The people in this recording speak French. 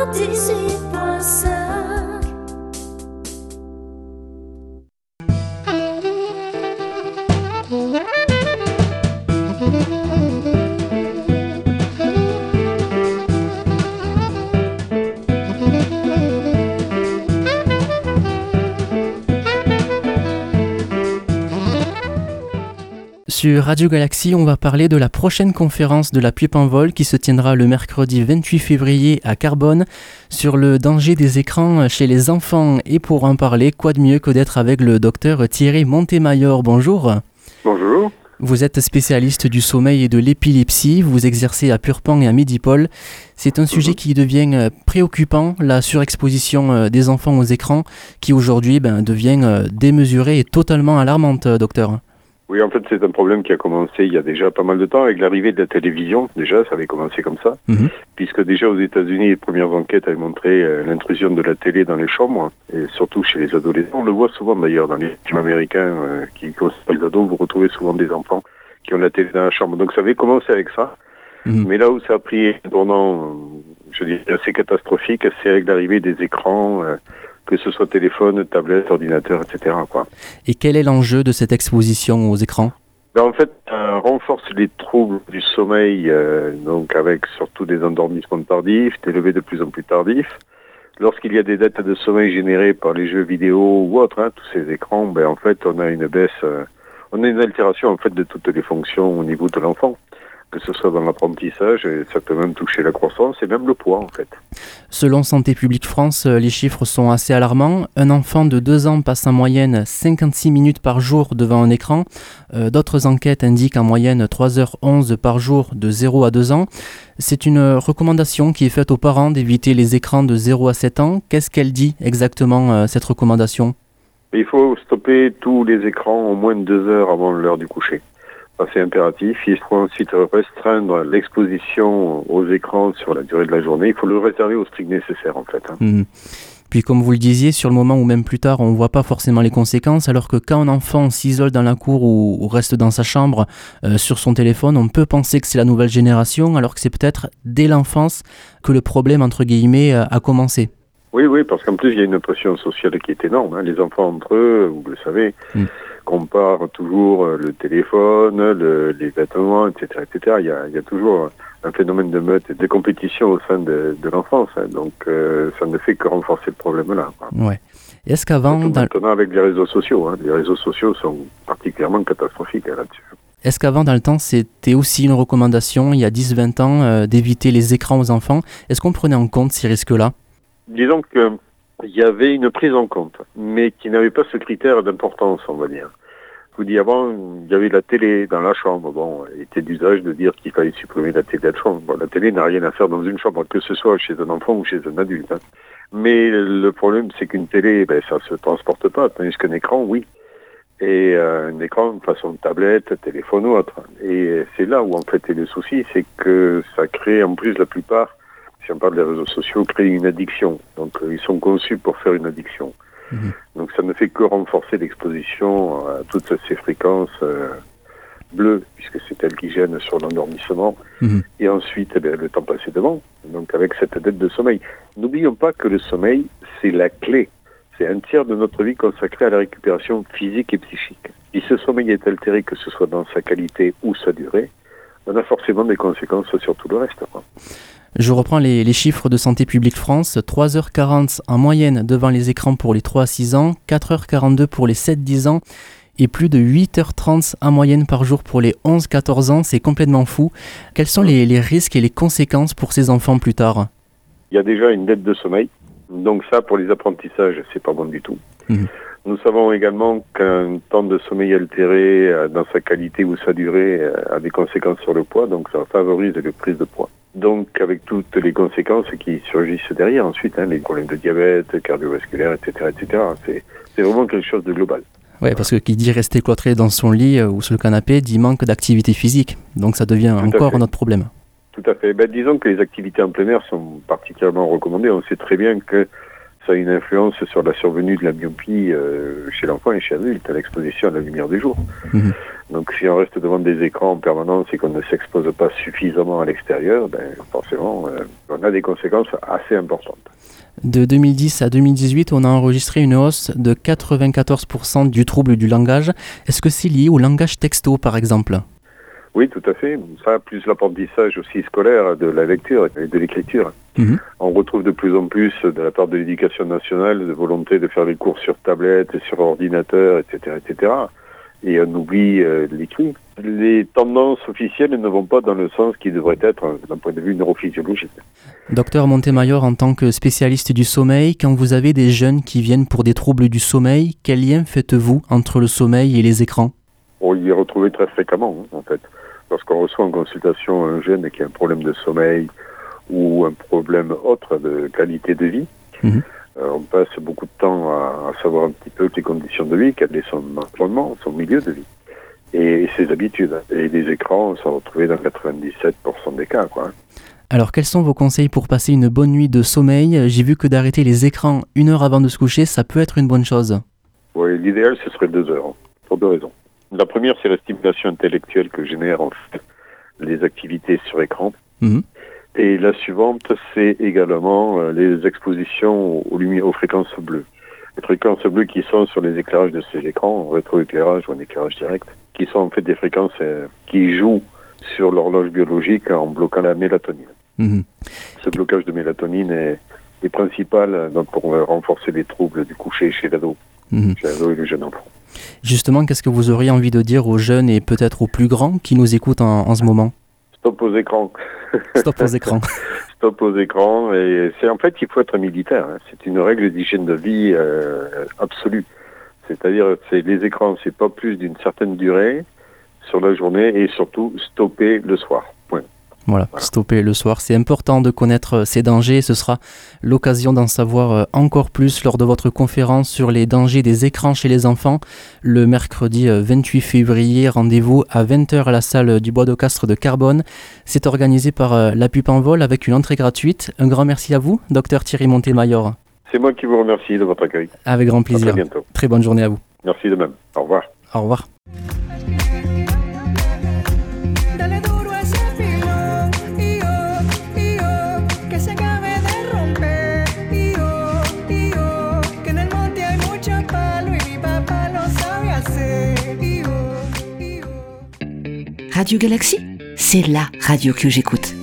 98.5. Sur Radio Galaxie, on va parler de la prochaine conférence de la Pipe en vol qui se tiendra le mercredi 28 février à Carbone sur le danger des écrans chez les enfants. Et pour en parler, quoi de mieux que d'être avec le docteur Thierry Montemayor. Bonjour. Bonjour. Vous êtes spécialiste du sommeil et de l'épilepsie, vous exercez à Purpan et à Médipol. C'est un sujet qui devient préoccupant, la surexposition des enfants aux écrans, qui aujourd'hui devient démesurée et totalement alarmante, docteur. Oui, en fait, c'est un problème qui a commencé il y a déjà pas mal de temps avec l'arrivée de la télévision. Déjà, ça avait commencé comme ça, puisque déjà aux États-Unis, les premières enquêtes avaient montré l'intrusion de la télé dans les chambres, et surtout chez les adolescents. On le voit souvent d'ailleurs dans les films américains qui concernent les ados, vous retrouvez souvent des enfants qui ont la télé dans la chambre. Donc ça avait commencé avec ça, mais là où ça a pris un tournant, je dirais, assez catastrophique, c'est avec l'arrivée des écrans, que ce soit téléphone, tablette, ordinateur, etc., quoi. Et quel est l'enjeu de cette exposition aux écrans ? En fait, ça renforce les troubles du sommeil, donc avec surtout des endormissements tardifs, des levées de plus en plus tardifs. Lorsqu'il y a des dettes de sommeil générées par les jeux vidéo ou autres, tous ces écrans, en fait, on a une baisse, on a une altération en fait de toutes les fonctions au niveau de l'enfant, que ce soit dans l'apprentissage, et ça peut même toucher la croissance et même le poids en fait. Selon Santé publique France, les chiffres sont assez alarmants. Un enfant de 2 ans passe en moyenne 56 minutes par jour devant un écran. D'autres enquêtes indiquent en moyenne 3h11 par jour de 0 à 2 ans. C'est une recommandation qui est faite aux parents d'éviter les écrans de 0 à 7 ans. Qu'est-ce qu'elle dit exactement, cette recommandation ? Il faut stopper tous les écrans au moins 2 heures avant l'heure du coucher. C'est impératif. Il faut ensuite restreindre l'exposition aux écrans sur la durée de la journée. Il faut le réserver au strict nécessaire, en fait. Puis, comme vous le disiez, sur le moment ou même plus tard, on ne voit pas forcément les conséquences, alors que quand un enfant s'isole dans la cour ou reste dans sa chambre sur son téléphone, on peut penser que c'est la nouvelle génération, alors que c'est peut-être dès l'enfance que le problème, entre guillemets, a commencé. Oui, parce qu'en plus, il y a une pression sociale qui est énorme. Les enfants entre eux, vous le savez, comparent toujours le téléphone, les vêtements, etc., etc. Il y a toujours un phénomène de meute et de compétition au sein de l'enfance. Donc, ça ne fait que renforcer le problème-là. Ouais. Est-ce qu'avant... Maintenant, avec les réseaux sociaux, les réseaux sociaux sont particulièrement catastrophiques là-dessus. Est-ce qu'avant, dans le temps, c'était aussi une recommandation, il y a 10-20 ans, d'éviter les écrans aux enfants ? Est-ce qu'on prenait en compte ces risques-là ? Disons qu'il y avait une prise en compte, mais qui n'avait pas ce critère d'importance, on va dire. Je vous dis, avant, il y avait la télé dans la chambre. Il était d'usage de dire qu'il fallait supprimer la télé de la chambre. La télé n'a rien à faire dans une chambre, que ce soit chez un enfant ou chez un adulte. Mais le problème, c'est qu'une télé, ça se transporte pas, tandis qu'un écran, oui. Et un écran de façon tablette, téléphone ou autre. Et c'est là où, en fait, est le souci, c'est que ça crée, en plus, la plupart, si on parle des réseaux sociaux, créent une addiction. Donc, ils sont conçus pour faire une addiction. Donc, ça ne fait que renforcer l'exposition à toutes ces fréquences bleues, puisque c'est elles qui gênent sur l'endormissement. Et ensuite, le temps passé devant. Donc, avec cette dette de sommeil. N'oublions pas que le sommeil, c'est la clé. C'est un tiers de notre vie consacré à la récupération physique et psychique. Si ce sommeil est altéré, que ce soit dans sa qualité ou sa durée, on a forcément des conséquences sur tout le reste. Je reprends les chiffres de Santé publique France, 3h40 en moyenne devant les écrans pour les 3-6 ans, 4h42 pour les 7-10 ans et plus de 8h30 en moyenne par jour pour les 11-14 ans, c'est complètement fou. Quels sont les risques et les conséquences pour ces enfants plus tard ? Il y a déjà une dette de sommeil, donc ça pour les apprentissages, c'est pas bon du tout. Nous savons également qu'un temps de sommeil altéré dans sa qualité ou sa durée a des conséquences sur le poids, donc ça favorise la prise de poids. Donc avec toutes les conséquences qui surgissent derrière ensuite, les problèmes de diabète, cardiovasculaire, etc., etc. C'est vraiment quelque chose de global. Oui, parce que qui dit rester cloîtré dans son lit ou sur le canapé dit manque d'activité physique. Donc ça devient encore un autre problème. Tout à fait. Disons que les activités en plein air sont particulièrement recommandées. On sait très bien que ça a une influence sur la survenue de la myopie chez l'enfant et chez l'adulte, à l'exposition à la lumière du jour. Mmh. Donc si on reste devant des écrans en permanence et qu'on ne s'expose pas suffisamment à l'extérieur, forcément, on a des conséquences assez importantes. De 2010 à 2018, on a enregistré une hausse de 94% du trouble du langage. Est-ce que c'est lié au langage texto, par exemple ? Oui, tout à fait. Ça, plus l'apprentissage aussi scolaire de la lecture et de l'écriture. Mmh. On retrouve de plus en plus de la part de l'éducation nationale de volonté de faire les cours sur tablette, sur ordinateur, etc., etc. Et on oublie l'écrit. Les tendances officielles ne vont pas dans le sens qui devrait être d'un point de vue neurophysiologique. Docteur Montemayor, en tant que spécialiste du sommeil, quand vous avez des jeunes qui viennent pour des troubles du sommeil, quel lien faites-vous entre le sommeil et les écrans ? On y est retrouvé très fréquemment, en fait. Lorsqu'on reçoit en consultation un jeune qui a un problème de sommeil ou un problème autre de qualité de vie, on passe beaucoup de temps à savoir un petit peu les conditions de vie, quel est son environnement, son milieu de vie et ses habitudes. Et les écrans sont retrouvés dans 97% des cas, quoi. Alors, quels sont vos conseils pour passer une bonne nuit de sommeil ? J'ai vu que d'arrêter les écrans 1 heure avant de se coucher, ça peut être une bonne chose. Oui, l'idéal, ce serait 2 heures, pour 2 raisons. La première, c'est la stimulation intellectuelle que génèrent en fait les activités sur écran. Mmh. Et la suivante, c'est également les expositions aux fréquences bleues. Les fréquences bleues qui sont sur les éclairages de ces écrans, en rétroéclairage ou en éclairage direct, qui sont en fait des fréquences qui jouent sur l'horloge biologique en bloquant la mélatonine. Mmh. Ce blocage de mélatonine est principal donc, pour renforcer les troubles du coucher chez l'ado, chez l'ado et le jeune enfant. Justement, qu'est-ce que vous auriez envie de dire aux jeunes et peut-être aux plus grands qui nous écoutent en ce moment ? Stop aux écrans. Stop aux écrans. Stop aux écrans. Et c'est en fait qu'il faut être militaire. Hein. C'est une règle d'hygiène de vie absolue. C'est-à-dire, les écrans, c'est pas plus d'une certaine durée sur la journée et surtout stopper le soir. Point. Voilà, stopper le soir. C'est important de connaître ces dangers. Ce sera l'occasion d'en savoir encore plus lors de votre conférence sur les dangers des écrans chez les enfants. Le mercredi 28 février, rendez-vous à 20h à la salle du Bois de Castres de Carbone. C'est organisé par la Pup en Vol avec une entrée gratuite. Un grand merci à vous, docteur Thierry Montemayor. C'est moi qui vous remercie de votre accueil. Avec grand plaisir. À très bientôt. Très bonne journée à vous. Merci de même. Au revoir. Au revoir. Radio Galaxy, c'est la radio que j'écoute.